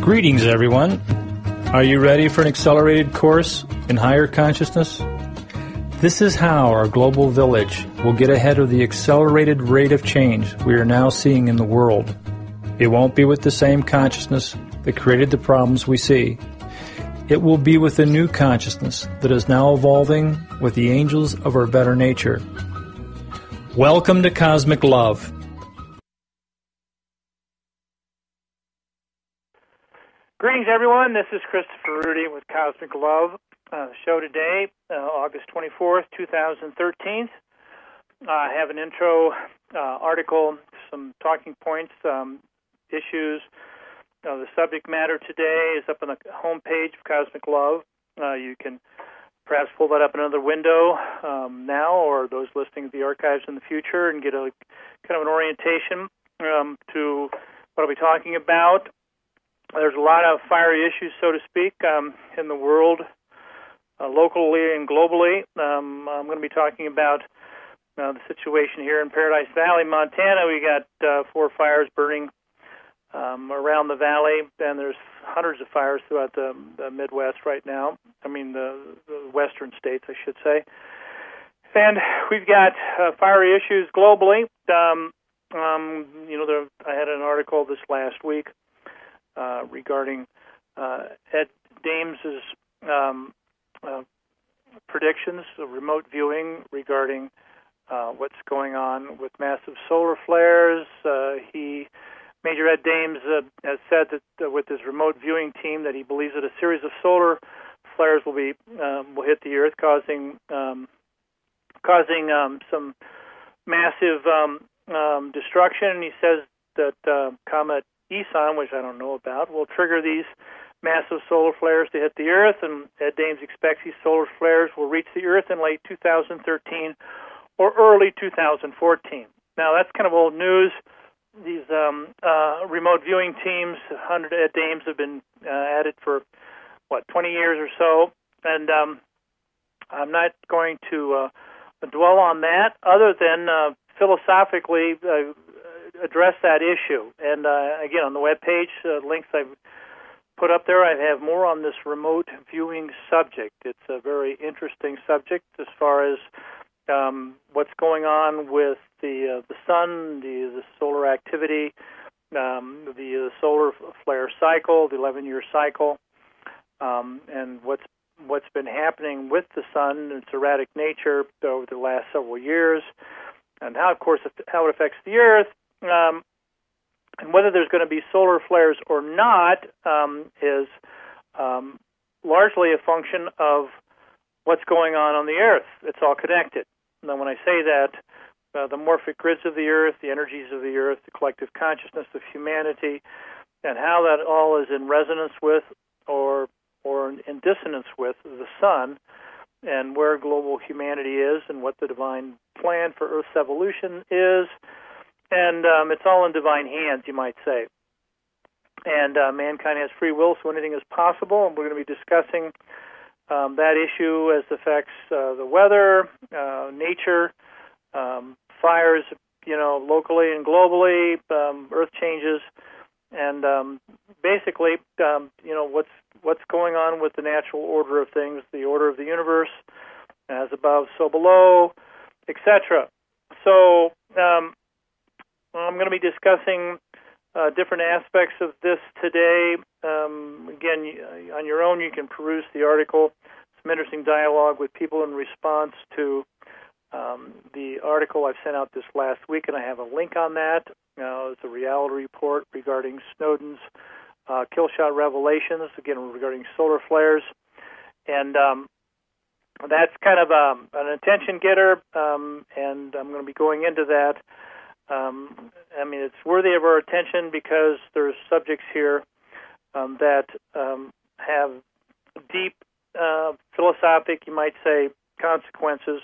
Greetings, everyone. Are you ready for an accelerated course in higher consciousness? This is how our global village will get ahead of the accelerated rate of change we are now seeing in the world. It won't be with the same consciousness that created the problems we see. It will be with a new consciousness that is now evolving with the angels of our better nature. Welcome to Cosmic Love. Greetings, everyone. This is Christopher Rudy with Cosmic Love. The show today, August 24th, 2013. I have an intro article, some talking points, issues. The subject matter today is up on the homepage of Cosmic Love. You can perhaps pull that up in another window now, or those listening to the archives in the future, and get a kind of an orientation to what I'll be talking about. There's a lot of fiery issues, so to speak, in the world, locally and globally. I'm going to be talking about the situation here in Paradise Valley, Montana. We got 4 fires burning around the valley, and there's hundreds of fires throughout the Midwest right now. I mean, the western states, I should say. And we've got fiery issues globally. I had an article this last week regarding Ed Dames's predictions of remote viewing regarding what's going on with massive solar flares. Major Ed Dames has said that with his remote viewing team that he believes that a series of solar flares will hit the Earth, causing some massive destruction. He says that Comet Eson, which I don't know about, will trigger these massive solar flares to hit the Earth, and Ed Dames expects these solar flares will reach the Earth in late 2013 or early 2014. Now, that's kind of old news. These remote viewing teams, 100 Ed Dames, have been at it for, 20 years or so, and I'm not going to dwell on that other than philosophically address that issue. And again, on the webpage, links I've put up there, I have more on this remote viewing subject. It's a very interesting subject as far as what's going on with the sun, the solar activity, the solar flare cycle, the 11-year cycle, and what's been happening with the sun, its erratic nature over the last several years, and how, of course, how it affects the Earth. And whether there's going to be solar flares or not is largely a function of what's going on the Earth. It's all connected. Now, when I say that, the morphic grids of the Earth, the energies of the Earth, the collective consciousness of humanity, and how that all is in resonance with or in dissonance with the sun, and where global humanity is, and what the divine plan for Earth's evolution is. And it's all in divine hands, you might say. And mankind has free will, so anything is possible. And we're going to be discussing that issue as it affects the weather, nature, fires, locally and globally, Earth changes, and basically, what's going on with the natural order of things, the order of the universe, as above, so below, etc. So I'm going to be discussing different aspects of this today. Again, on your own, you can peruse the article. Some interesting dialogue with people in response to the article I've sent out this last week, and I have a link on that. It's a reality report regarding Snowden's kill shot revelations, again, regarding solar flares. And that's kind of an attention getter, and I'm going to be going into that. It's worthy of our attention because there's subjects here that have deep philosophic, you might say, consequences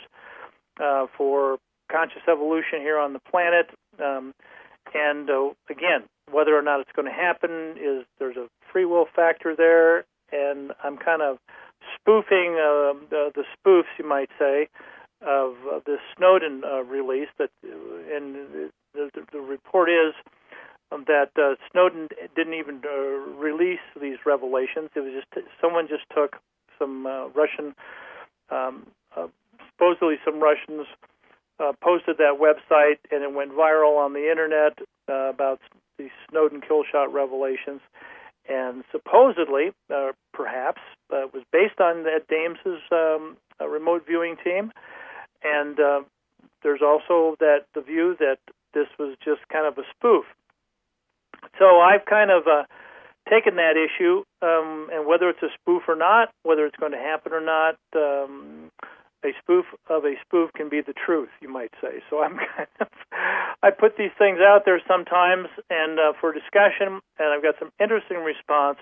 for conscious evolution here on the planet. Again, whether or not it's going to happen there's a free will factor there, and I'm kind of spoofing the spoofs, you might say, of this Snowden release. And the report is that Snowden didn't even release these revelations. It was just someone just took some Russian, supposedly some Russians, posted that website, and it went viral on the internet about the Snowden kill shot revelations. And supposedly, perhaps, was based on Ed Dames's remote viewing team. And there's also the view that this was just kind of a spoof. So I've kind of taken that issue, and whether it's a spoof or not, whether it's going to happen or not, a spoof of a spoof can be the truth, you might say. So I put these things out there sometimes and for discussion, and I've got some interesting response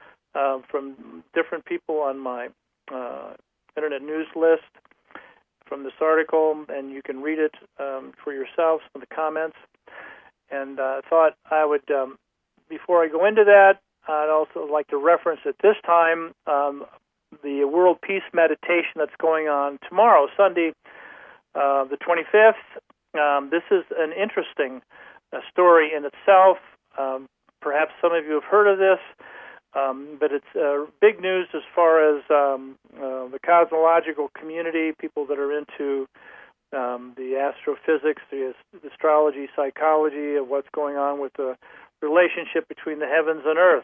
from different people on my internet news list from this article, and you can read it for yourselves, some of the comments. And I thought I would, before I go into that, I'd also like to reference at this time the World Peace Meditation that's going on tomorrow, Sunday, the 25th. This is an interesting story in itself. Perhaps some of you have heard of this, but it's big news as far as the cosmological community, people that are into the astrophysics, the astrology, psychology of what's going on with the relationship between the heavens and earth.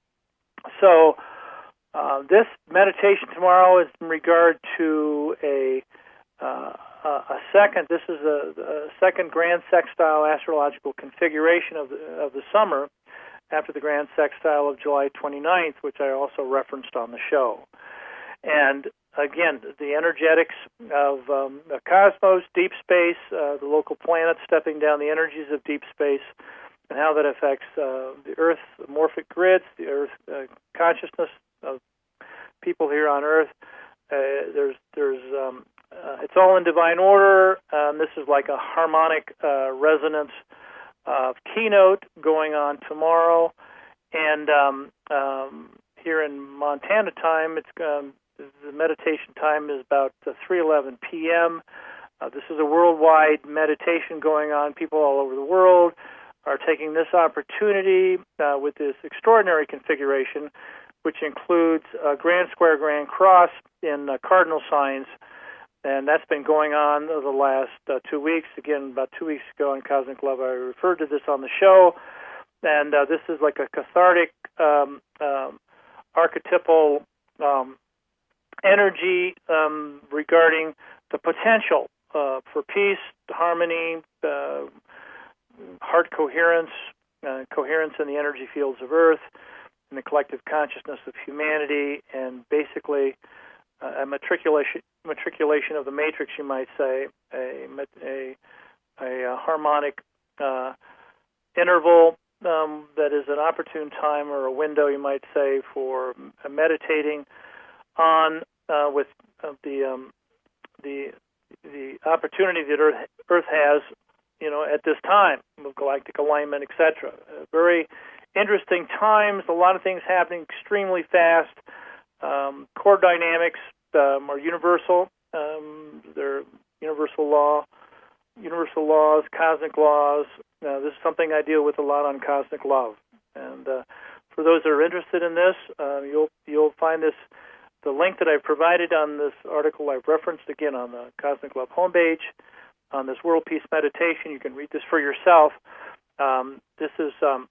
So this meditation tomorrow is in regard to a second. This is a second grand sextile astrological configuration of the summer after the grand sextile of July 29th, which I also referenced on the show. And again, the energetics of the cosmos, deep space, the local planets stepping down the energies of deep space, and how that affects the Earth, the morphic grids, the Earth consciousness of people here on Earth. It's all in divine order. This is like a harmonic resonance keynote going on tomorrow, and here in Montana time, the meditation time is about 3:11 p.m. This is a worldwide meditation going on. People all over the world are taking this opportunity with this extraordinary configuration, which includes a grand square, grand cross in cardinal signs, and that's been going on the last 2 weeks. Again, about 2 weeks ago in Cosmic Love, I referred to this on the show, and this is like a cathartic, archetypal energy regarding the potential for peace, harmony, heart coherence, coherence in the energy fields of Earth, in the collective consciousness of humanity, and basically a matriculation of the matrix, you might say, a harmonic interval that is an opportune time or a window, you might say, for meditating on with the opportunity that Earth has, at this time of galactic alignment, etc. Very interesting times. A lot of things happening extremely fast. Core dynamics are universal. They're universal laws, cosmic laws. This is something I deal with a lot on Cosmic Love. And for those that are interested in this, you'll find this. The link that I've provided on this article I've referenced, again, on the Cosmic Love homepage, on this World Peace Meditation. You can read this for yourself. This is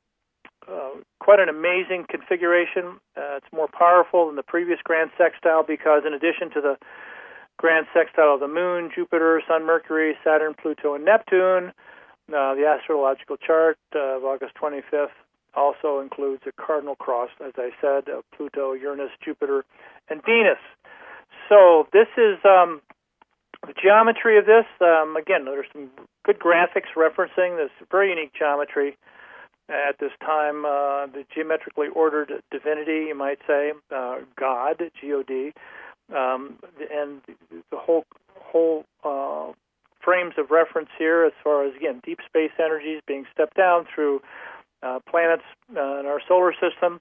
quite an amazing configuration. It's more powerful than the previous grand sextile because in addition to the grand sextile of the Moon, Jupiter, Sun, Mercury, Saturn, Pluto, and Neptune, the astrological chart of August 25th also includes a cardinal cross, as I said, of Pluto, Uranus, Jupiter, and Venus. So this is the geometry of this. Again, there's some good graphics referencing this very unique geometry at this time. The geometrically ordered divinity, you might say, God, G-O-D, and the whole frames of reference here as far as, again, deep space energies being stepped down through planets in our solar system,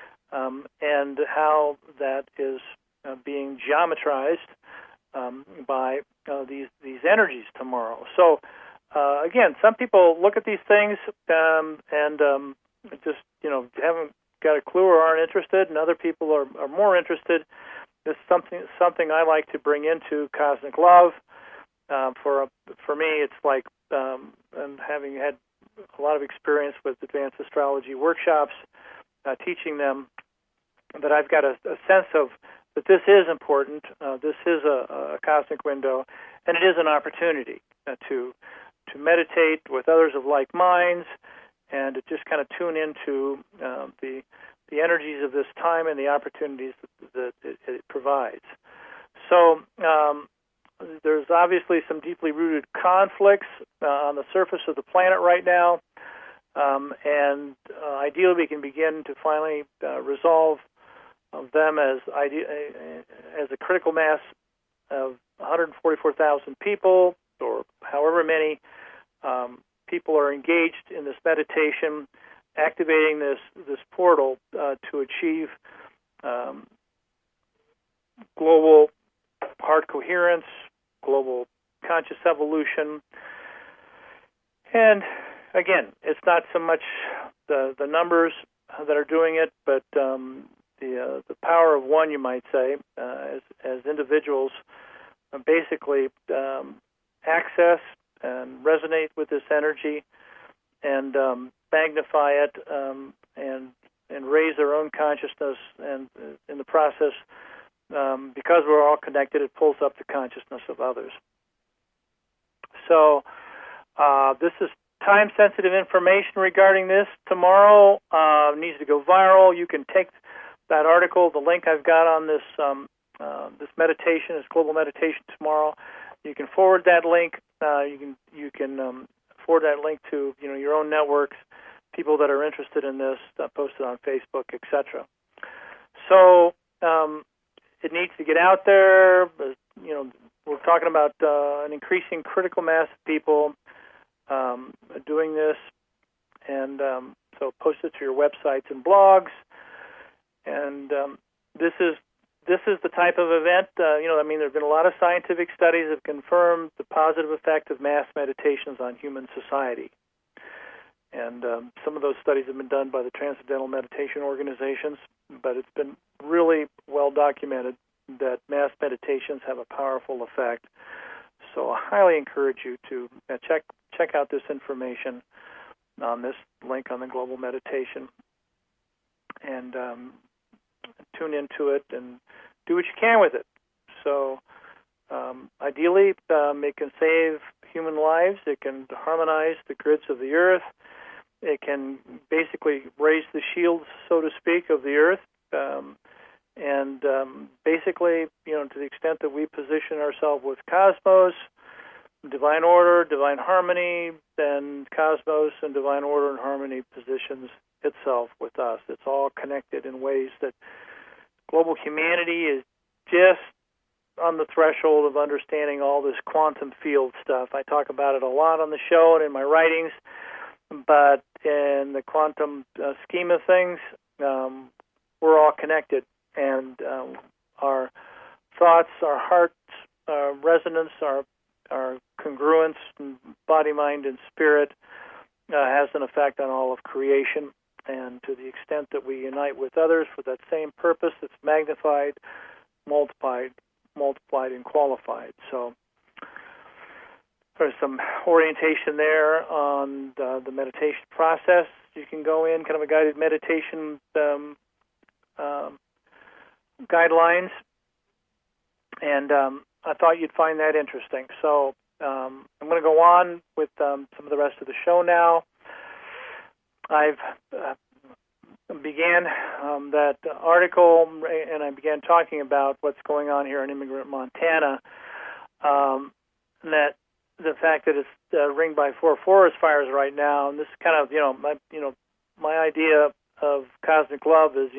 and how that is being geometrized by these energies tomorrow. So again, some people look at these things and just, haven't got a clue or aren't interested, and other people are more interested. This is something I like to bring into Cosmic Love. For me, it's like, and having had a lot of experience with advanced astrology workshops, teaching them, that I've got a sense of that this is important. This is a cosmic window, and it is an opportunity to meditate with others of like minds, and to just kind of tune into the energies of this time and the opportunities that it provides. So there's obviously some deeply rooted conflicts on the surface of the planet right now, and ideally we can begin to finally resolve them as a critical mass of 144,000 people, or however many people are engaged in this meditation, activating this portal to achieve global heart coherence, global conscious evolution. And again, it's not so much the numbers that are doing it, but the power of one, you might say, as individuals basically access and resonate with this energy and magnify it and raise their own consciousness, and in the process, because we're all connected, it pulls up the consciousness of others. So this is time-sensitive information regarding this. Tomorrow needs to go viral. You can take that article, the link I've got on this this meditation, this global meditation tomorrow. You can forward that link. You can forward that link to your own networks, people that are interested in this, post it on Facebook, etc. So it needs to get out there. We're talking about an increasing critical mass of people doing this, and so post it to your websites and blogs. And this is the type of event. There have been a lot of scientific studies that have confirmed the positive effect of mass meditations on human society. And some of those studies have been done by the Transcendental Meditation Organizations, but it's been really well documented that mass meditations have a powerful effect. So I highly encourage you to check out this information on this link on the Global Meditation, and tune into it and do what you can with it. So ideally, it can save human lives. It can harmonize the grids of the earth. It can basically raise the shields, so to speak, of the earth. And basically, to the extent that we position ourselves with cosmos, divine order, divine harmony, then cosmos and divine order and harmony positions itself with us. It's all connected in ways that global humanity is just on the threshold of understanding all this quantum field stuff. I talk about it a lot on the show and in my writings, but in the quantum scheme of things, we're all connected, and our thoughts, our hearts, our resonance, our congruence, body, mind, and spirit has an effect on all of creation. And to the extent that we unite with others for that same purpose, it's magnified, multiplied, and qualified. So there's some orientation there on the meditation process. You can go in, kind of a guided meditation guidelines, and I thought you'd find that interesting. So I'm going to go on with some of the rest of the show now. I've began that article, and I began talking about what's going on here in Immigrant, Montana. That the fact that it's ringed by 4 forest fires right now, and this is kind of my idea of cosmic love is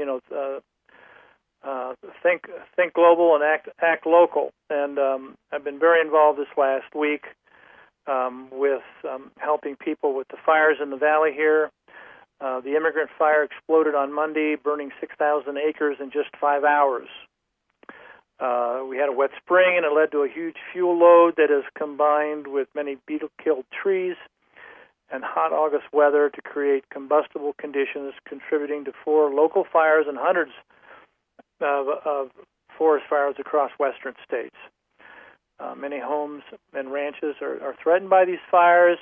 think global and act local. And I've been very involved this last week with helping people with the fires in the valley here. The Immigrant fire exploded on Monday, burning 6,000 acres in just 5 hours. We had a wet spring, and it led to a huge fuel load that is combined with many beetle-killed trees and hot August weather to create combustible conditions, contributing to 4 local fires and hundreds of forest fires across western states. Many homes and ranches are threatened by these fires.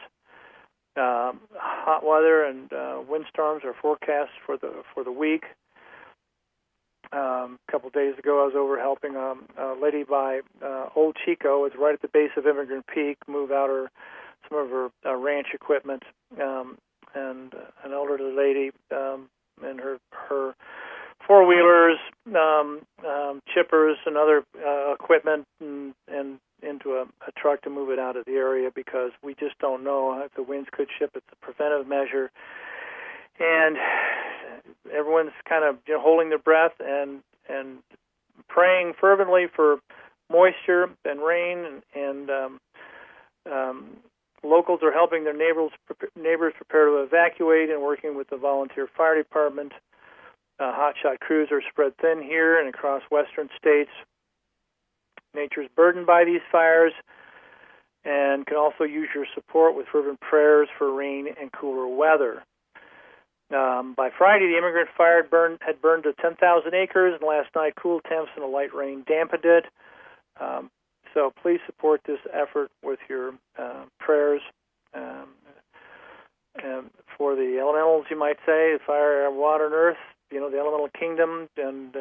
Hot weather and windstorms are forecast for the week. A couple of days ago, I was over helping a lady by Old Chico. It's right at the base of Immigrant Peak. Move out some of her ranch equipment, and an elderly lady and her four-wheelers, chippers, and other equipment, and into a truck to move it out of the area because we just don't know if the winds could ship. It's a preventive measure, and everyone's kind of holding their breath and praying fervently for moisture and rain, and locals are helping their neighbors prepare to evacuate and working with the volunteer fire department. Hotshot crews are spread thin here and across western states. Nature's burdened by these fires and can also use your support with fervent prayers for rain and cooler weather. By Friday, the Immigrant Fire had burned to 10,000 acres, and last night cool temps and a light rain dampened it. So please support this effort with your prayers for the elementals, you might say, fire, water, and earth, the elemental kingdom, and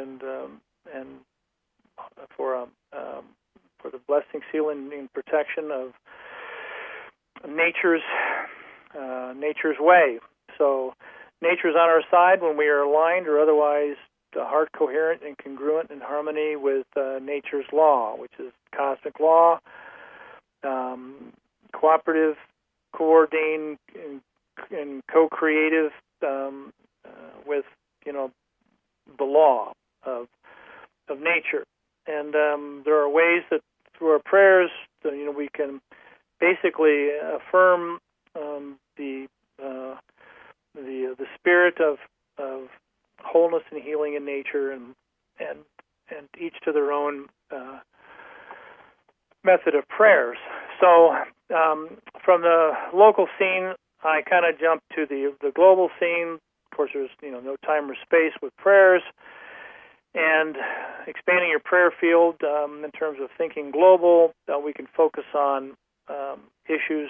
for the blessing, seal, and protection of nature's way. So nature's on our side when we are aligned or otherwise heart coherent and congruent in harmony with nature's law, which is cosmic law, cooperative, coordinating, and co-creative with the law of nature. And there are ways that through our prayers, we can basically affirm the spirit of wholeness and healing in nature, and each to their own method of prayers. So from the local scene, I kind of jumped to the global scene. Of course, there's no time or space with prayers, and expanding your prayer field in terms of thinking global. We can focus on issues.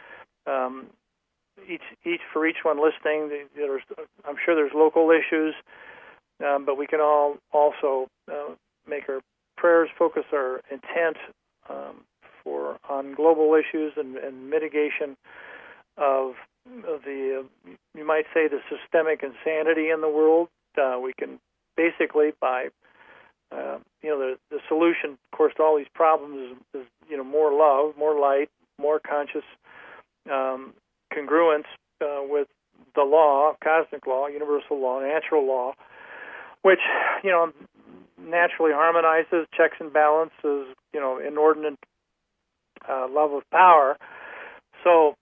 Each one listening, I'm sure there's local issues, but we can all also make our prayers focus our intent on global issues and mitigation of the you might say the systemic insanity in the world. We can basically by the solution, of course, to all these problems is more love, more light, more conscious congruence with the law, cosmic law, universal law, natural law, which naturally harmonizes, checks and balances, inordinate love of power. So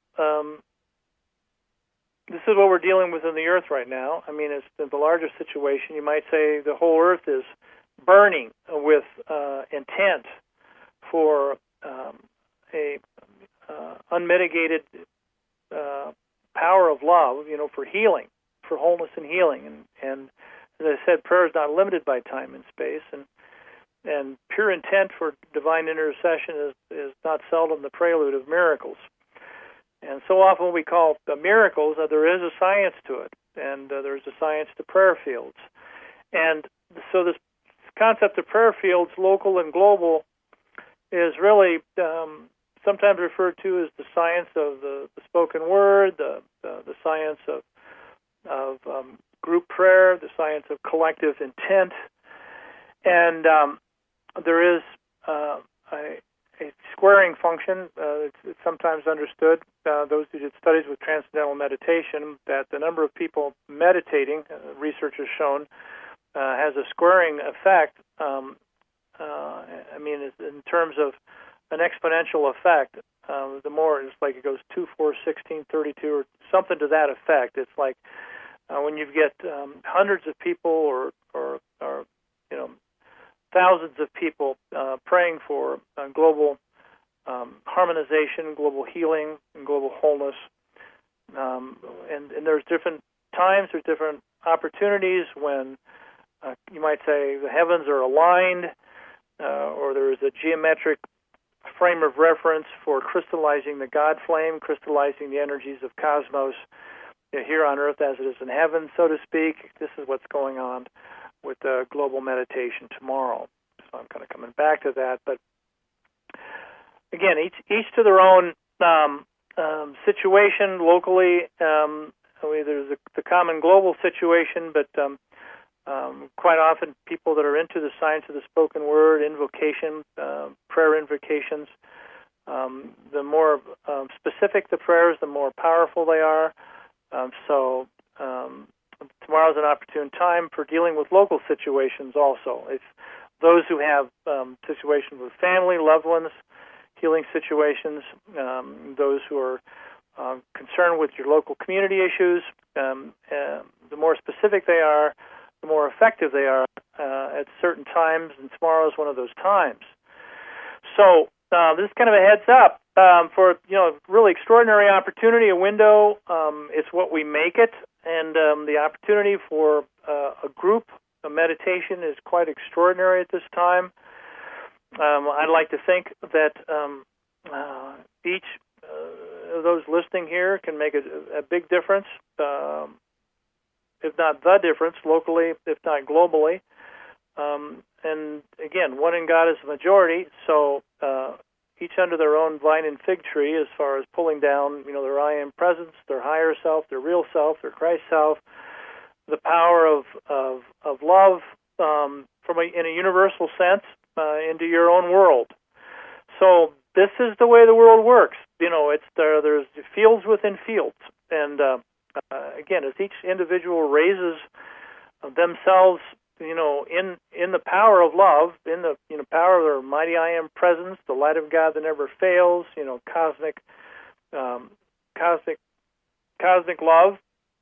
this is what we're dealing with in the earth right now. I mean, it's the larger situation. You might say the whole earth is burning with intent for a unmitigated power of love, for healing, for wholeness and healing. And as I said, prayer is not limited by time and space, and pure intent for divine intercession is not seldom the prelude of miracles. And so often when we call miracles, there is a science to it, and there's a science to prayer fields. And so this concept of prayer fields, local and global, is really sometimes referred to as the science of the spoken word, the science of group prayer, the science of collective intent. And there is a squaring function. It's sometimes understood, those who did studies with transcendental meditation, that the number of people meditating, research has shown, has a squaring effect. In terms of an exponential effect, the more it's like it goes 2, 4, 16, 32, or something to that effect. It's like when you get hundreds of people or thousands of people praying for global harmonization, global healing, and global wholeness. And there's different times, there's different opportunities when you might say the heavens are aligned, or there is a geometric frame of reference for crystallizing the God flame, crystallizing the energies of cosmos here on Earth as it is in heaven, so to speak. This is what's going on with global meditation tomorrow. So I'm kind of coming back to that. But again, each to their own situation locally. There's the common global situation, but quite often people that are into the science of the spoken word, invocation, prayer invocations, the more specific the prayers, the more powerful they are. So tomorrow's an opportune time for dealing with local situations also. It's those who have situations with family, loved ones, healing situations, those who are concerned with your local community issues, the more specific they are, the more effective they are at certain times, and tomorrow is one of those times. So this is kind of a heads up for really extraordinary opportunity, a window. It's what we make it, and the opportunity for a group, a meditation, is quite extraordinary at this time. I'd like to think that each of those listening here can make a big difference, if not the difference, locally, if not globally. And again, one in God is the majority, so each under their own vine and fig tree as far as pulling down, their I am presence, their higher self, their real self, their Christ self, the power of love in a universal sense into your own world. So this is the way the world works. There's fields within fields, and again, as each individual raises themselves, in the power of love, in the power of their mighty I am presence, the light of God that never fails, cosmic love.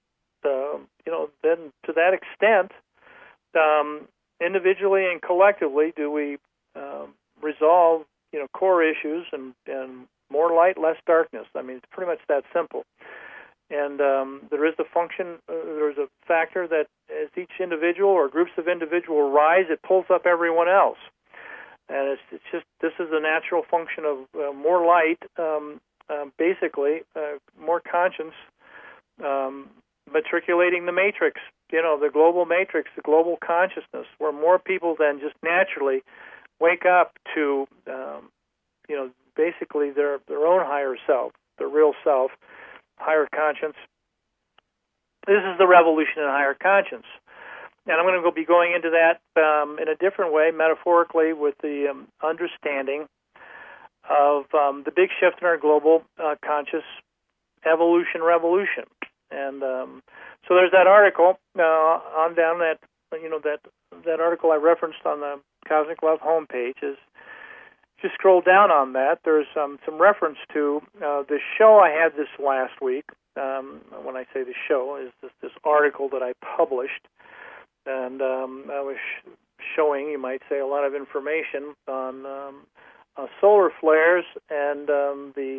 Then to that extent, individually and collectively, do we resolve core issues and more light, less darkness. I mean, it's pretty much that simple. And there is the function, there's a factor that as each individual or groups of individuals rise, it pulls up everyone else. And it's just, this is a natural function of more light, basically, more conscience, matriculating the matrix, the global matrix, the global consciousness, where more people then just naturally wake up to, basically their own higher self, their real self, higher conscience. This is the revolution in higher conscience. And I'm going to be going into that in a different way, metaphorically, with the understanding of the big shift in our global conscious evolution revolution. And so there's that article on down that, that article I referenced on the Cosmic Love homepage is, just scroll down on that. There's some reference to the show I had this last week. When I say the show, is this article that I published, and I was showing, you might say, a lot of information on solar flares and the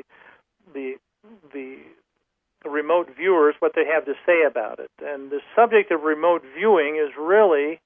remote viewers, what they have to say about it. And the subject of remote viewing is really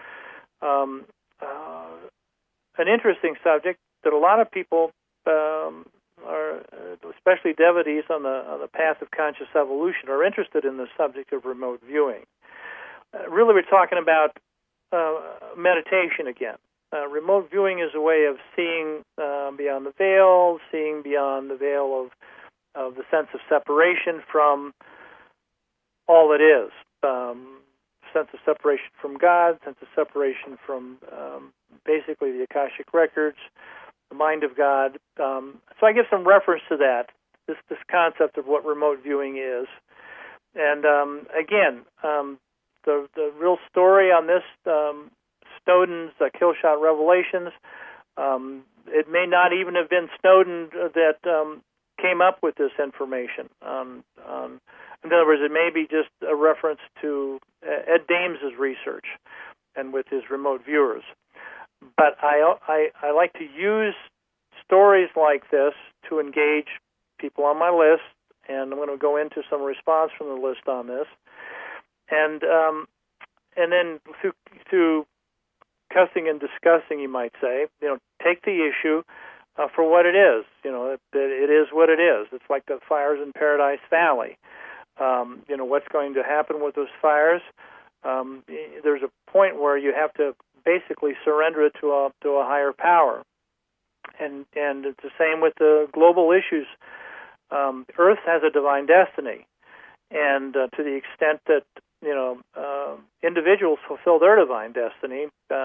an interesting subject that a lot of people are, especially devotees on the path of conscious evolution, are interested in the subject of remote viewing. Really, we're talking about meditation again. Remote viewing is a way of seeing beyond the veil, seeing beyond the veil of the sense of separation from all that is. Sense of separation from God, sense of separation from basically the Akashic records, the mind of God. So I give some reference to that, this concept of what remote viewing is. And again, the real story on this, Snowden's Killshot Revelations, it may not even have been Snowden that came up with this information. In other words, it may be just a reference to Ed Dames's research and with his remote viewers. but I like to use stories like this to engage people on my list, and I'm going to go into some response from the list on this, and then through cussing and discussing, you might say, take the issue for what it is. It is what it is. It's like the fires in Paradise Valley. What's going to happen with those fires? There's a point where you have to basically surrender it to a higher power, and it's the same with the global issues. Earth has a divine destiny, and to the extent that individuals fulfill their divine destiny,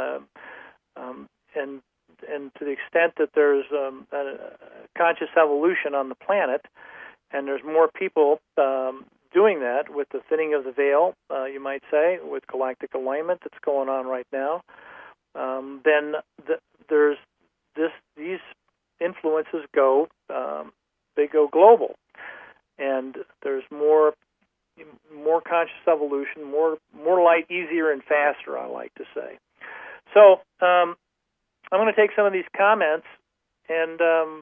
and to the extent that there's a conscious evolution on the planet, and there's more people doing that with the thinning of the veil, you might say, with galactic alignment that's going on right now, then there's these influences go global, and there's more conscious evolution, more light, easier and faster, I like to say. So I'm going to take some of these comments and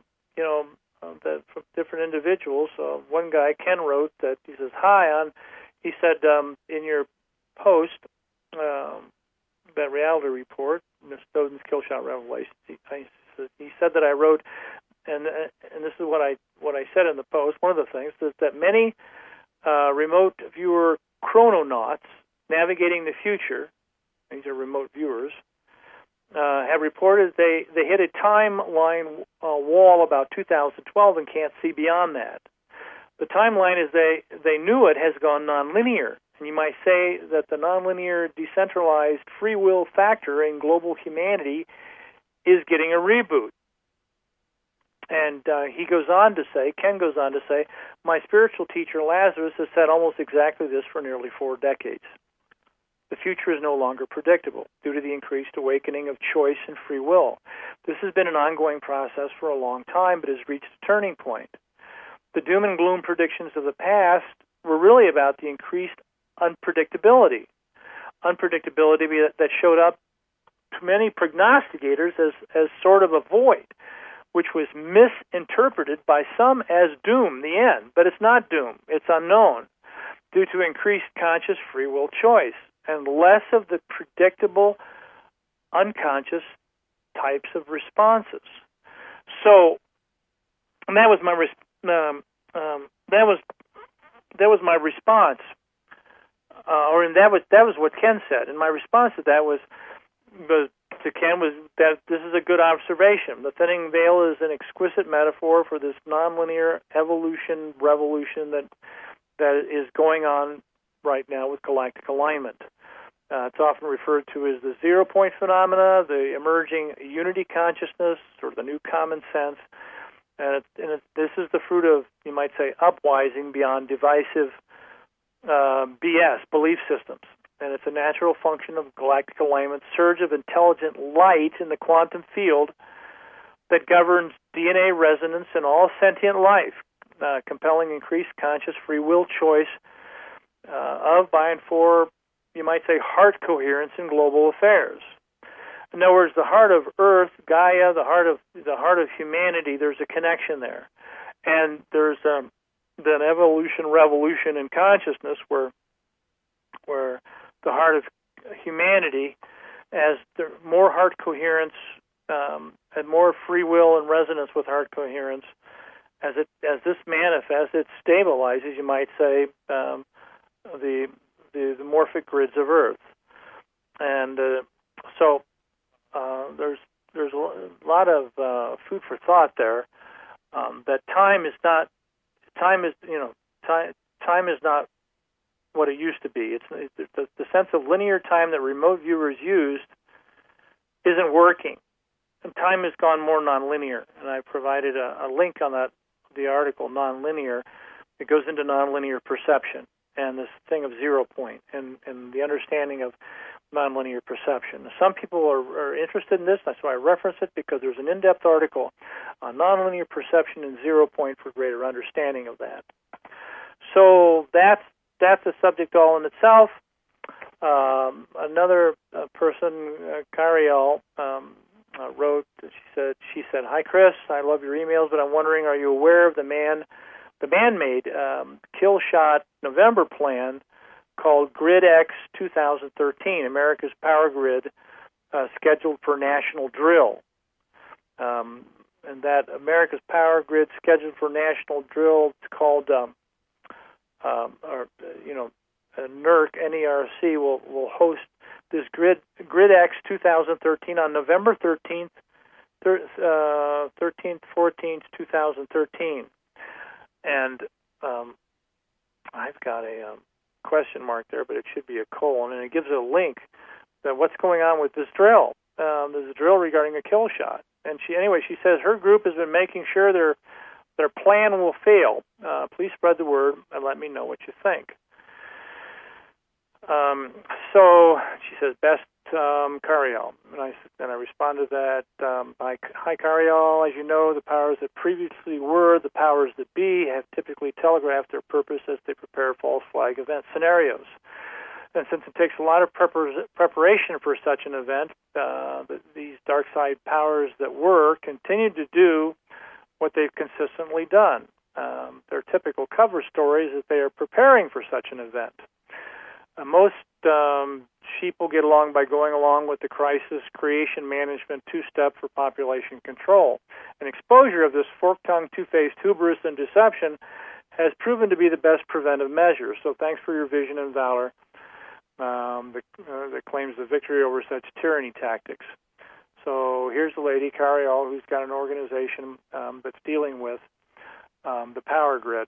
from different individuals. One guy, Ken, wrote that he says, he said in your post, that reality report, Ms. Snowden's Kill Shot Revelations, he said that I wrote, and this is what I said in the post, one of the things is that many remote viewer chrononauts navigating the future, these are remote viewers, have reported they hit a timeline wall about 2012 and can't see beyond that. The timeline, as they knew it, has gone nonlinear. And you might say that the nonlinear, decentralized free will factor in global humanity is getting a reboot. And Ken goes on to say, my spiritual teacher Lazarus has said almost exactly this for nearly 4 decades. The future is no longer predictable due to the increased awakening of choice and free will. This has been an ongoing process for a long time, but has reached a turning point. The doom and gloom predictions of the past were really about the increased unpredictability that showed up to many prognosticators as sort of a void, which was misinterpreted by some as doom, the end. But it's not doom. It's unknown due to increased conscious free will choice and less of the predictable, unconscious types of responses. So, and that was my response, that was what Ken said. And my response to that to Ken was that this is a good observation. The thinning veil is an exquisite metaphor for this nonlinear revolution that is going on right now with galactic alignment. It's often referred to as the 0 point phenomena, the emerging unity consciousness, or the new common sense. And this is the fruit of, you might say, upwising beyond divisive BS, belief systems. And it's a natural function of galactic alignment's surge of intelligent light in the quantum field that governs DNA resonance in all sentient life, compelling increased conscious free will choice of, by, and for, you might say, heart coherence in global affairs. In other words, the heart of Earth, Gaia, the heart of humanity, there's a connection there. And there's an revolution in consciousness where the heart of humanity, as more heart coherence and more free will and resonance with heart coherence, as this manifests, it stabilizes, you might say, the morphic grids of Earth. And so there's a lot of food for thought there. That time is not what it used to be. It's the sense of linear time that remote viewers used isn't working, and time has gone more nonlinear. And I provided a link on the article, Nonlinear. It goes into nonlinear perception and this thing of 0 point and the understanding of nonlinear perception. Some people are interested in this. That's why I reference it, because there's an in-depth article on nonlinear perception and 0 point for greater understanding of that. So that's a subject all in itself. Another person, Cariel, wrote. She said, "Hi Chris, I love your emails, but I'm wondering, are you aware of the man-made kill shot November plan called GridX 2013, America's Power Grid, scheduled for national drill?" And that America's Power Grid scheduled for national drill, it's called, NERC, N-E-R-C, will host this GridX 2013 on November 13th, 14th, 2013. And I've got a question mark there, but it should be a colon, and it gives a link that what's going on with this drill. There's a drill regarding a kill shot. And she says her group has been making sure their plan will fail. Please spread the word and let me know what you think. So she says, best Cariel. And I responded to that by, hi Cariel, as you know, the powers that previously were the powers that be have typically telegraphed their purpose as they prepare false flag event scenarios. And since it takes a lot of preparation for such an event, these dark side powers that were continue to do what they've consistently done. Their typical cover story is that they are preparing for such an event. Most sheep will get along by going along with the crisis creation management two-step for population control. An exposure of this fork-tongued, two-faced hubris and deception has proven to be the best preventive measure. So thanks for your vision and valor that claims the victory over such tyranny tactics. So here's the lady, Cariel, who's got an organization that's dealing with the power grid.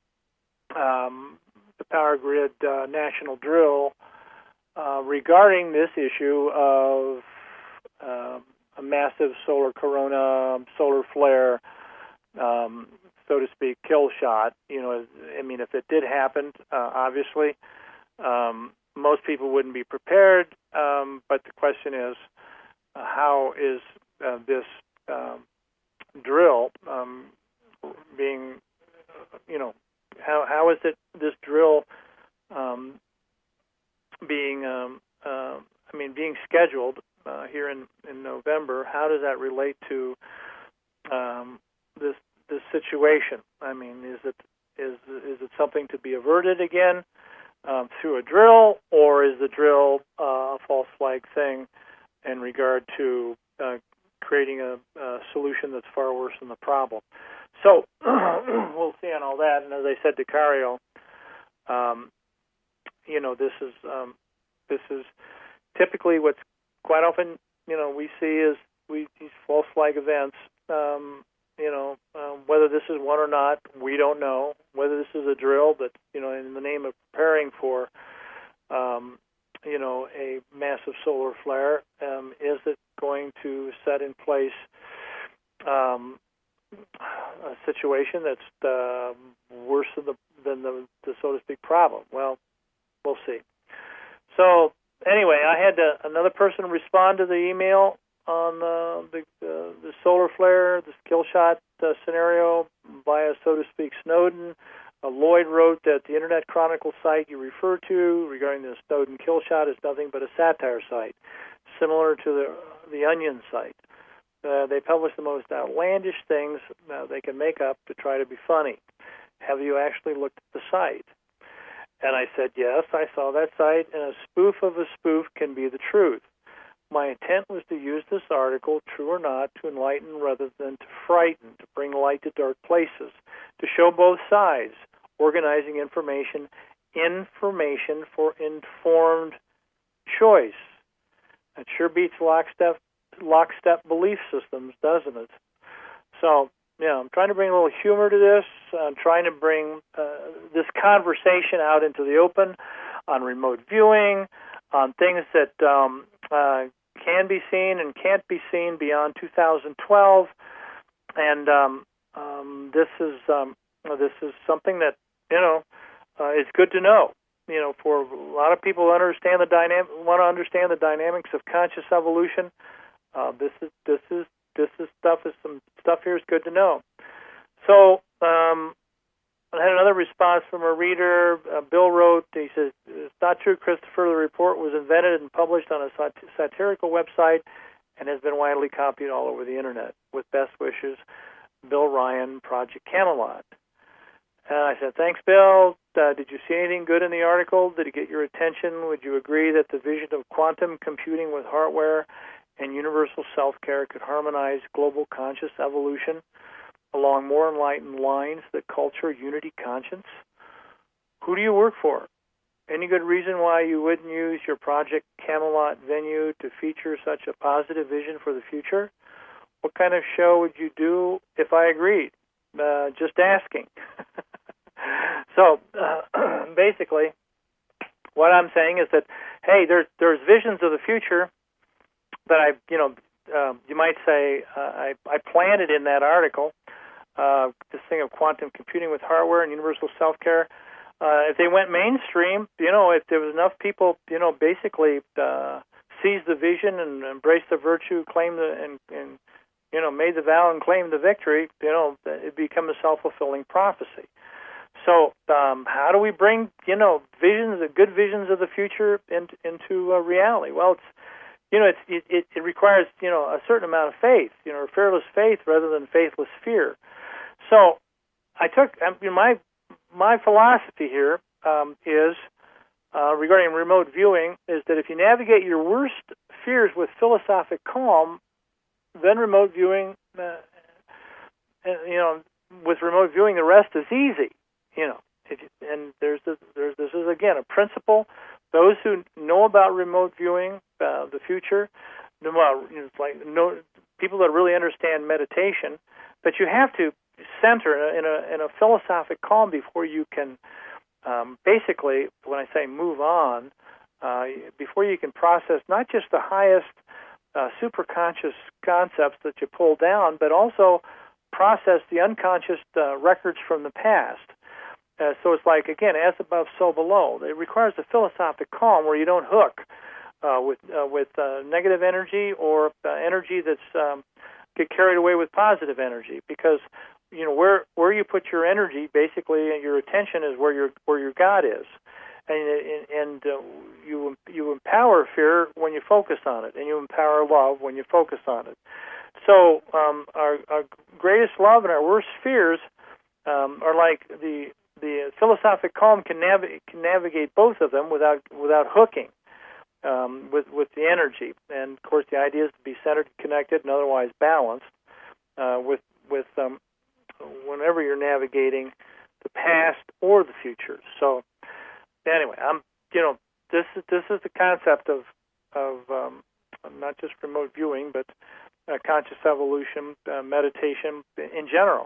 The Power Grid national drill regarding this issue of a massive solar corona, solar flare, so to speak, kill shot. I mean, if it did happen, obviously, most people wouldn't be prepared. But the question is, how is this drill being, how is it this drill being scheduled here in November? How does that relate to this situation? I mean, is it something to be averted again through a drill, or is the drill a false flag thing in regard to creating a solution that's far worse than the problem? So we'll see on all that. And as I said to Cariel, this is typically what's quite often we see is these false flag events. Whether this is one or not, we don't know. Whether this is a drill that in the name of preparing for a massive solar flare, is it going to set in place a situation that's worse than the so to speak problem? Well, we'll see. So anyway, I had another person respond to the email on the solar flare, this kill shot scenario via, so to speak, Snowden. Lloyd wrote that the Internet Chronicle site you refer to regarding the Snowden kill shot is nothing but a satire site, similar to the Onion site. They publish the most outlandish things they can make up to try to be funny. Have you actually looked at the site? And I said, yes, I saw that site, and a spoof of a spoof can be the truth. My intent was to use this article, true or not, to enlighten rather than to frighten, to bring light to dark places, to show both sides, organizing information for informed choice. It sure beats lockstep belief systems, doesn't it? So, I'm trying to bring a little humor to this. I'm trying to bring this conversation out into the open on remote viewing, on things that can be seen and can't be seen beyond 2012. And this is something that is good to know. For a lot of people who want to understand the dynamics of conscious evolution. Some stuff here is good to know. So I had another response from a reader. Bill wrote, he says, it's not true, Christopher. The report was invented and published on a satirical website and has been widely copied all over the Internet. With best wishes, Bill Ryan, Project Camelot. And I said, thanks, Bill. Did you see anything good in the article? Did it get your attention? Would you agree that the vision of quantum computing with hardware and universal self-care could harmonize global conscious evolution along more enlightened lines that culture unity conscience? Who do you work for? Any good reason why you wouldn't use your Project Camelot venue to feature such a positive vision for the future? What kind of show would you do if I agreed? Just asking. So basically, what I'm saying is that, hey, there's visions of the future that you might say I planted in that article. This thing of quantum computing with hardware and universal self-care. If they went mainstream, if there was enough people, basically seize the vision and embrace the virtue, claim and made the vow and claimed the victory, it become a self-fulfilling prophecy. So how do we bring, visions, the good visions of the future into reality? Well, it requires, a certain amount of faith, fearless faith rather than faithless fear. So I took, my philosophy here is, regarding remote viewing, is that if you navigate your worst fears with philosophic calm, then remote viewing, with remote viewing, the rest is easy. And this is again a principle. Those who know about remote viewing, the future, people that really understand meditation, that you have to center in a philosophic calm before you can, basically, when I say move on, before you can process not just the highest superconscious concepts that you pull down, but also process the unconscious records from the past. So it's like, again, as above, so below. It requires a philosophic calm where you don't hook with negative energy or energy that's get carried away with positive energy, because where you put your energy, basically, your attention is where your God is, and you empower fear when you focus on it, and you empower love when you focus on it. So our greatest love and our worst fears are like the philosophic calm can navigate both of them without hooking with the energy. And of course, the idea is to be centered, connected, and otherwise balanced with whenever you're navigating the past or the future. So anyway, this is the concept of not just remote viewing, but conscious evolution, meditation in general.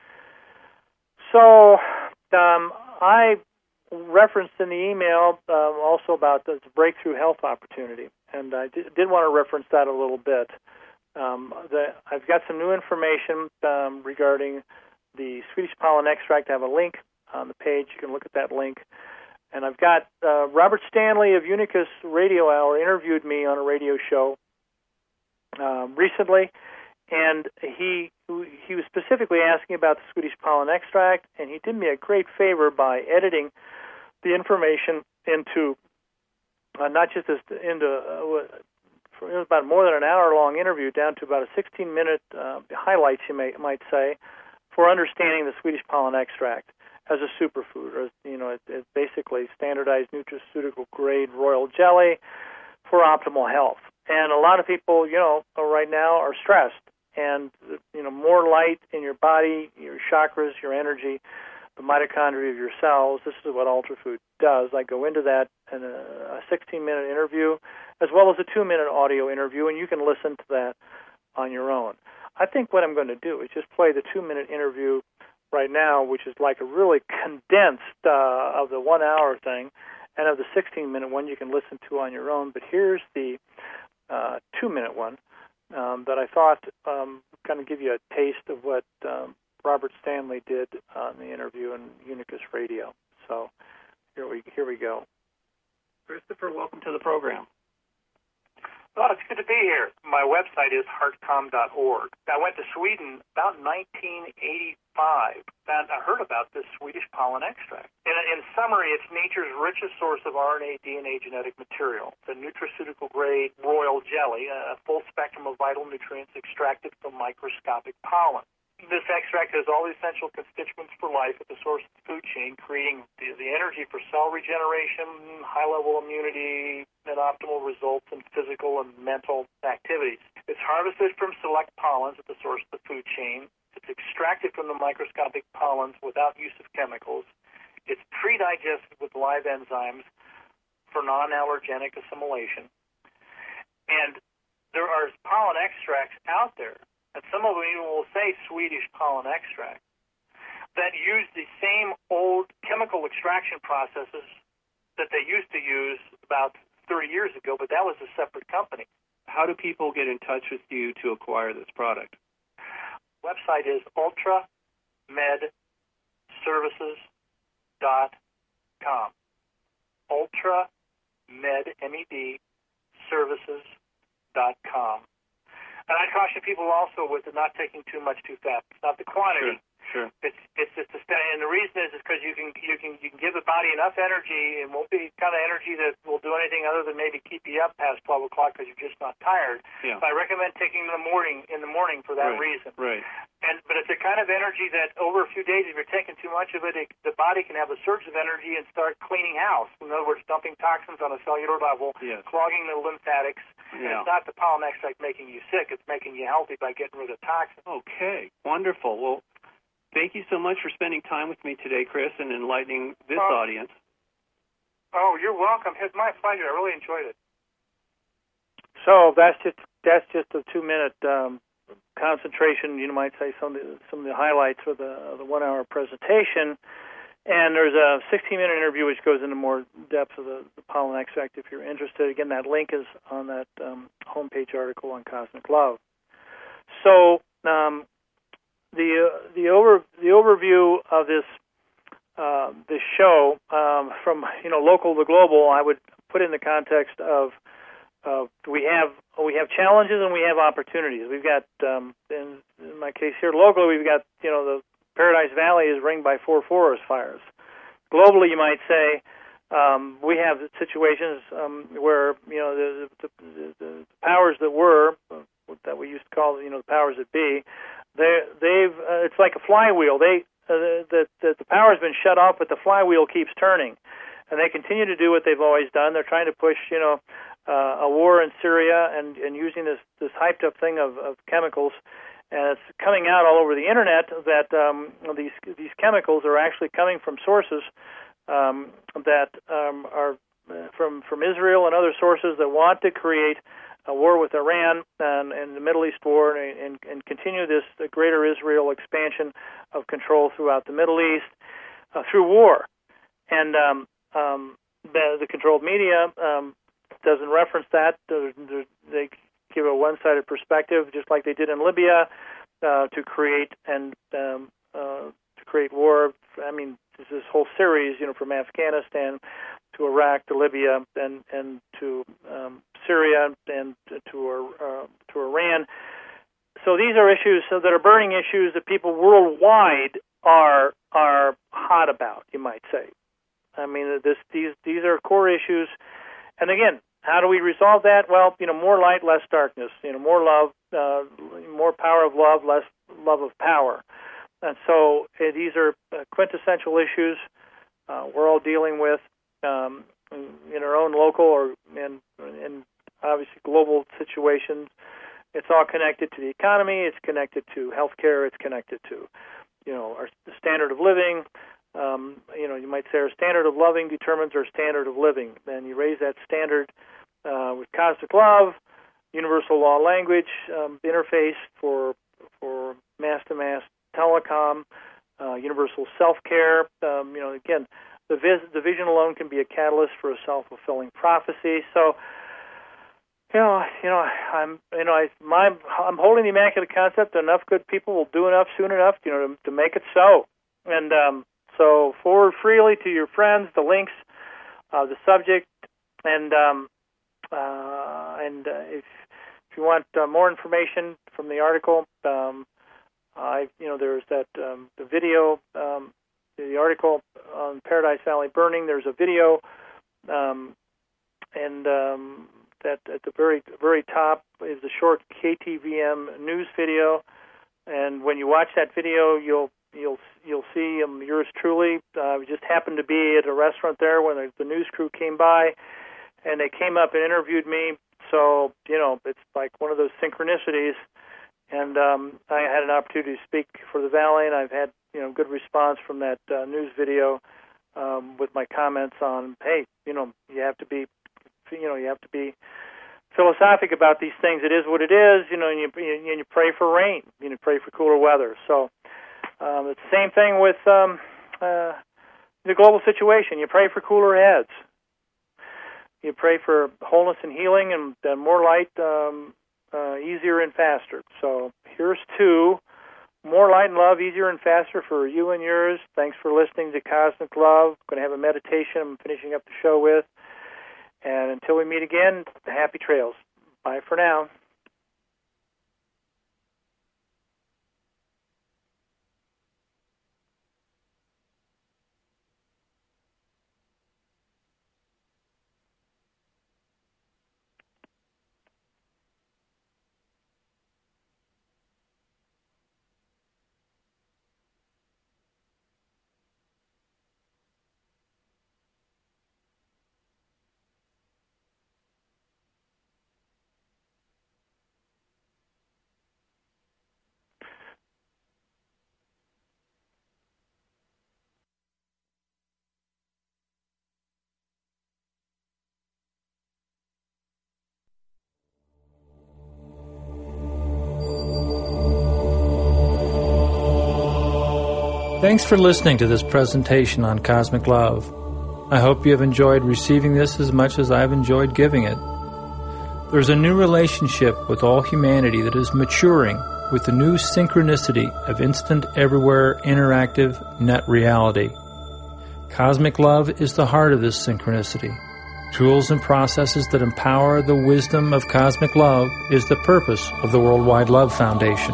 So I referenced in the email also about the breakthrough health opportunity, and I did want to reference that a little bit. I've got some new information regarding the Swedish pollen extract. I have a link on the page. You can look at that link. And I've got Robert Stanley of Unicus Radio Hour interviewed me on a radio show recently, and he was specifically asking about the Swedish pollen extract, and he did me a great favor by editing the information into not just into it was about more than an hour-long interview down to about a 16-minute highlights, you might say, for understanding the Swedish pollen extract as a superfood, or it's basically standardized nutraceutical-grade royal jelly for optimal health. And a lot of people, right now are stressed, and more light in your body, your chakras, your energy, the mitochondria of your cells. This is what UltraFood does. I go into that in a 16-minute interview, as well as a 2-minute audio interview, and you can listen to that on your own. I think what I'm going to do is just play the 2-minute interview right now, which is like a really condensed of the 1-hour thing, and of the 16-minute one you can listen to on your own. But here's the 2-minute one that I thought kind of give you a taste of what Robert Stanley did on the interview in Unicus Radio. So here we go. Christopher, welcome to the program. Oh, it's good to be here. My website is heartcom.org. I went to Sweden about 1985, and I heard about this Swedish pollen extract. In summary, it's nature's richest source of RNA, DNA genetic material. It's a nutraceutical-grade royal jelly, a full spectrum of vital nutrients extracted from microscopic pollen. This extract has all the essential constituents for life at the source of the food chain, creating the energy for cell regeneration, high-level immunity, and optimal results in physical and mental activities. It's harvested from select pollens at the source of the food chain. It's extracted from the microscopic pollens without use of chemicals. It's pre-digested with live enzymes for non-allergenic assimilation. And there are pollen extracts out there, and some of them even will say Swedish pollen extract, that use the same old chemical extraction processes that they used to use about 30 years ago, but that was a separate company. How do people get in touch with you to acquire this product? Website is ultramedservices.com. ultramedservices.com. And I caution people also with not taking too much too fast. It's not the quantity. Sure. It's just the study, and the reason is because you can give the body enough energy. It won't be kind of energy that will do anything other than maybe keep you up past 12 o'clock because you're just not tired. Yeah. So I recommend taking in the morning for that reason. Right. But it's a kind of energy that over a few days, if you're taking too much of it, the body can have a surge of energy and start cleaning house. In other words, dumping toxins on a cellular level, clogging the lymphatics. Yeah. And it's not the pollen extract making you sick; it's making you healthy by getting rid of toxins. Okay, wonderful. Well, thank you so much for spending time with me today, Chris, and enlightening this audience. Oh, you're welcome. It's my pleasure. I really enjoyed it. So that's just a 2-minute concentration. You might say some of the highlights of the 1-hour presentation. And there's a 16-minute interview which goes into more depth of the pollen extract if you're interested. Again, that link is on that homepage article on Cosmic Love. So the overview of this show from local to global, I would put in the context of we have challenges and we have opportunities. We've got in my case here locally, we've got the Paradise Valley is ringed by 4 forest fires. Globally, you might say we have situations where the powers that were, that we used to call the powers that be, they've it's like a flywheel. The power's been shut off, but the flywheel keeps turning, and they continue to do what they've always done. They're trying to push a war in Syria and using this hyped up thing of chemicals. And it's coming out all over the internet that these chemicals are actually coming from sources that are from Israel and other sources that want to create a war with Iran and the Middle East war and continue the greater Israel expansion of control throughout the Middle East through war. And the controlled media doesn't reference that. They give a one-sided perspective, just like they did in Libya, to create war. I mean, this whole series, from Afghanistan to Iraq to Libya and to Syria and to Iran. So these are issues that are burning issues that people worldwide are hot about, you might say. I mean, these are core issues, and again, how do we resolve that? Well, more light, less darkness. More love, more power of love, less love of power. And so these are quintessential issues we're all dealing with in our own local or in obviously global situations. It's all connected to the economy. It's connected to healthcare. It's connected to our standard of living. You might say our standard of loving determines our standard of living, and you raise that standard with Cosmic Love, universal law language interface for mass-to-mass telecom, universal self-care. Again, the vision alone can be a catalyst for a self-fulfilling prophecy. So, I'm holding the Immaculate Concept. Enough good people will do enough soon enough, to make it so. And so forward freely to your friends the links, the subject, and if you want more information from the article, there's that the video, the article on Paradise Valley burning. There's a video, that at the very top is the short KTVM news video, and when you watch that video, you'll see yours truly. We just happened to be at a restaurant there when the news crew came by, and they came up and interviewed me. So it's like one of those synchronicities. And I had an opportunity to speak for the Valley, and I've had good response from that news video with my comments on, hey, you have to be philosophic about these things. It is what it is, and you pray for rain, pray for cooler weather. So it's the same thing with the global situation. You pray for cooler heads. You pray for wholeness and healing, and more light, easier and faster. So here's to more light and love, easier and faster for you and yours. Thanks for listening to Cosmic Love. I'm going to have a meditation I'm finishing up the show with. And until we meet again, happy trails. Bye for now. Thanks for listening to this presentation on Cosmic Love. I hope you have enjoyed receiving this as much as I've enjoyed giving it. There's a new relationship with all humanity that is maturing with the new synchronicity of instant, everywhere, interactive net reality. Cosmic Love is the heart of this synchronicity. Tools and processes that empower the wisdom of Cosmic Love is the purpose of the Worldwide Love Foundation.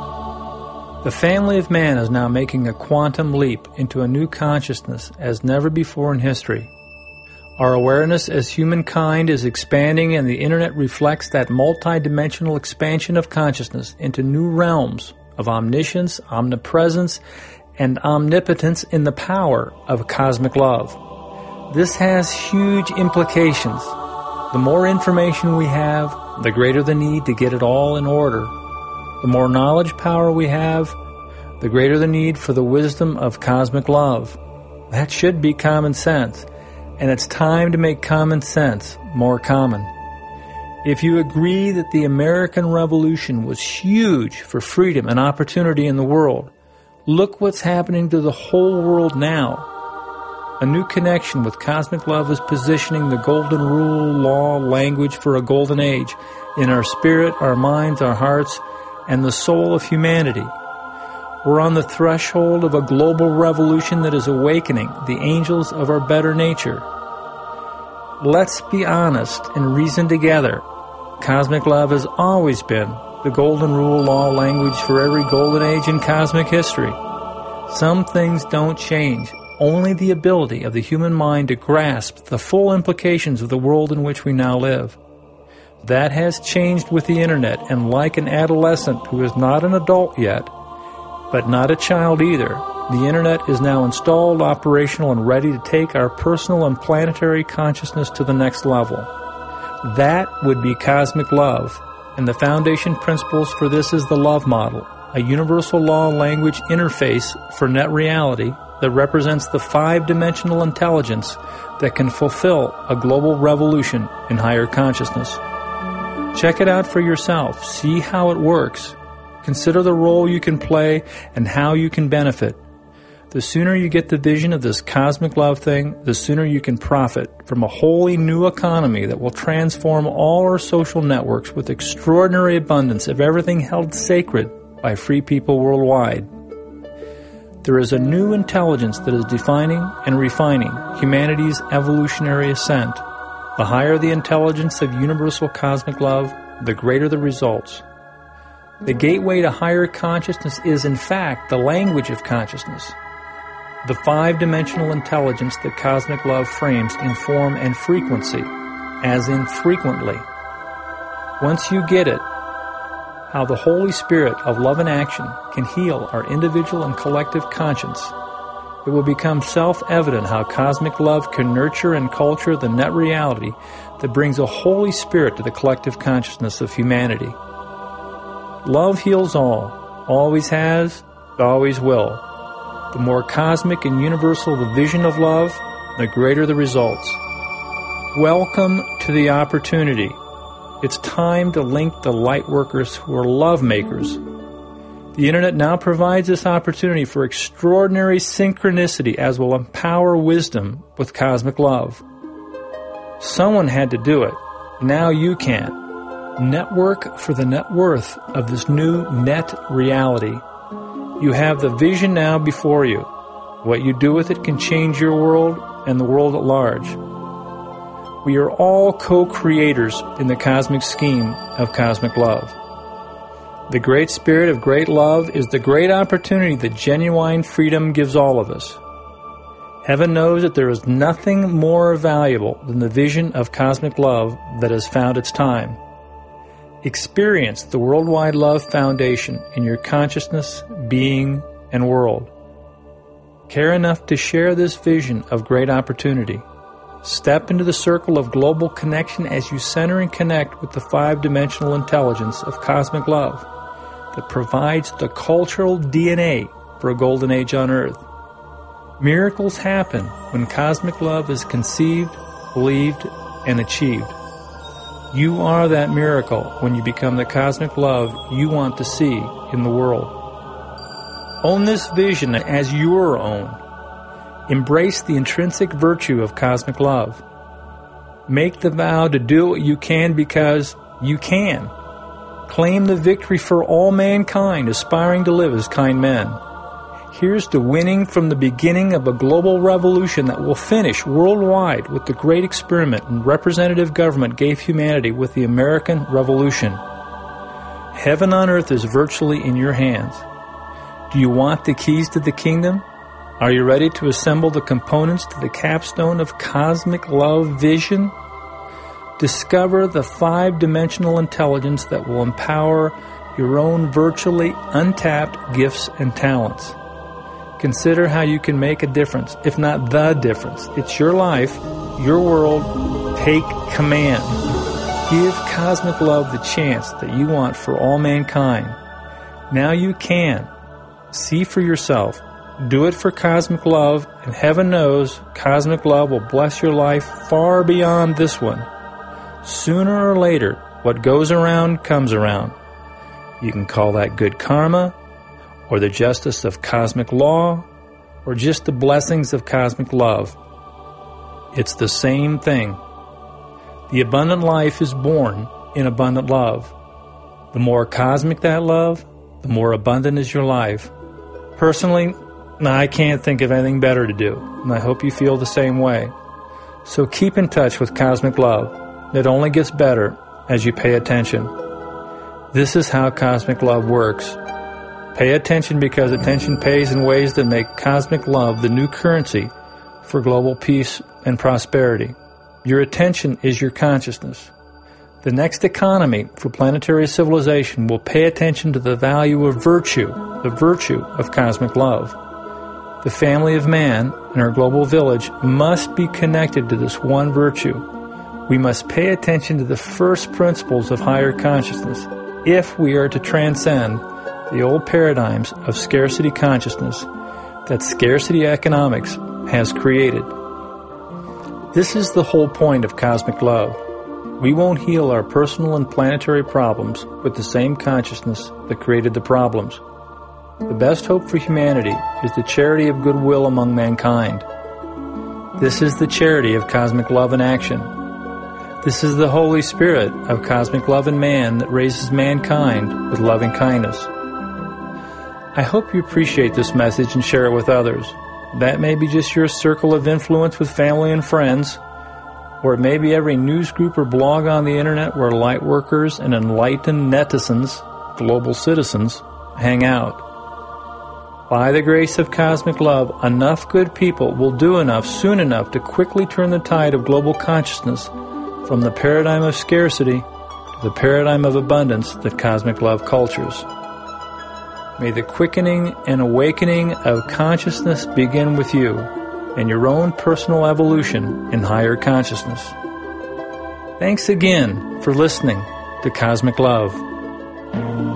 The family of man is now making a quantum leap into a new consciousness as never before in history. Our awareness as humankind is expanding, and the Internet reflects that multidimensional expansion of consciousness into new realms of omniscience, omnipresence, and omnipotence in the power of cosmic love. This has huge implications. The more information we have, the greater the need to get it all in order. The more knowledge power we have, the greater the need for the wisdom of cosmic love. That should be common sense, and it's time to make common sense more common. If you agree that the American Revolution was huge for freedom and opportunity in the world, look what's happening to the whole world now. A new connection with cosmic love is positioning the golden rule, law, language for a golden age in our spirit, our minds, our hearts, and the soul of humanity. We're on the threshold of a global revolution that is awakening the angels of our better nature. Let's be honest and reason together. Cosmic love has always been the golden rule, law, language for every golden age in cosmic history. Some things don't change. Only the ability of the human mind to grasp the full implications of the world in which we now live. That has changed with the Internet, and like an adolescent who is not an adult yet, but not a child either, the Internet is now installed, operational, and ready to take our personal and planetary consciousness to the next level. That would be cosmic love, and the foundation principles for this is the love model, a universal law language interface for net reality that represents the five-dimensional intelligence that can fulfill a global revolution in higher consciousness. Check it out for yourself. See how it works. Consider the role you can play and how you can benefit. The sooner you get the vision of this cosmic love thing, the sooner you can profit from a wholly new economy that will transform all our social networks with extraordinary abundance of everything held sacred by free people worldwide. There is a new intelligence that is defining and refining humanity's evolutionary ascent. The higher the intelligence of universal cosmic love, the greater the results. The gateway to higher consciousness is, in fact, the language of consciousness. The five-dimensional intelligence that cosmic love frames in form and frequency, as in frequently. Once you get it, how the Holy Spirit of love and action can heal our individual and collective conscience, it will become self-evident how cosmic love can nurture and culture the net reality that brings a Holy Spirit to the collective consciousness of humanity. Love heals all, always has, always will. The more cosmic and universal the vision of love, the greater the results. Welcome to the opportunity. It's time to link the light workers who are love makers. The Internet now provides this opportunity for extraordinary synchronicity as will empower wisdom with cosmic love. Someone had to do it. Now you can. Network for the net worth of this new net reality. You have the vision now before you. What you do with it can change your world and the world at large. We are all co-creators in the cosmic scheme of cosmic love. The great spirit of great love is the great opportunity that genuine freedom gives all of us. Heaven knows that there is nothing more valuable than the vision of cosmic love that has found its time. Experience the Worldwide Love Foundation in your consciousness, being, and world. Care enough to share this vision of great opportunity. Step into the circle of global connection as you center and connect with the five-dimensional intelligence of cosmic love that provides the cultural DNA for a golden age on Earth. Miracles happen when cosmic love is conceived, believed, and achieved. You are that miracle when you become the cosmic love you want to see in the world. Own this vision as your own. Embrace the intrinsic virtue of cosmic love. Make the vow to do what you can because you can. Claim the victory for all mankind aspiring to live as kind men. Here's to winning from the beginning of a global revolution that will finish worldwide with the great experiment and representative government gave humanity with the American Revolution. Heaven on earth is virtually in your hands. Do you want the keys to the kingdom? Are you ready to assemble the components to the capstone of cosmic love vision? Discover the five-dimensional intelligence that will empower your own virtually untapped gifts and talents. Consider how you can make a difference, if not the difference. It's your life, your world. Take command. Give cosmic love the chance that you want for all mankind. Now you can. See for yourself. Do it for cosmic love, and heaven knows cosmic love will bless your life far beyond this one. Sooner or later, what goes around comes around. You can call that good karma, or the justice of cosmic law, or just the blessings of cosmic love. It's the same thing. The abundant life is born in abundant love. The more cosmic that love, the more abundant is your life. Personally, I can't think of anything better to do, and I hope you feel the same way. So keep in touch with cosmic love. It only gets better as you pay attention. This is how cosmic love works. Pay attention because attention pays in ways that make cosmic love the new currency for global peace and prosperity. Your attention is your consciousness. The next economy for planetary civilization will pay attention to the value of virtue, the virtue of cosmic love. The family of man and our global village must be connected to this one virtue. We must pay attention to the first principles of higher consciousness if we are to transcend the old paradigms of scarcity consciousness that scarcity economics has created. This is the whole point of cosmic love. We won't heal our personal and planetary problems with the same consciousness that created the problems. The best hope for humanity is the charity of goodwill among mankind. This is the charity of cosmic love in action. This is the Holy Spirit of cosmic love in man that raises mankind with loving kindness. I hope you appreciate this message and share it with others. That may be just your circle of influence with family and friends, or it may be every news group or blog on the internet where light workers and enlightened netizens, global citizens, hang out. By the grace of cosmic love, enough good people will do enough soon enough to quickly turn the tide of global consciousness from the paradigm of scarcity to the paradigm of abundance that cosmic love cultures. May the quickening and awakening of consciousness begin with you and your own personal evolution in higher consciousness. Thanks again for listening to Cosmic Love.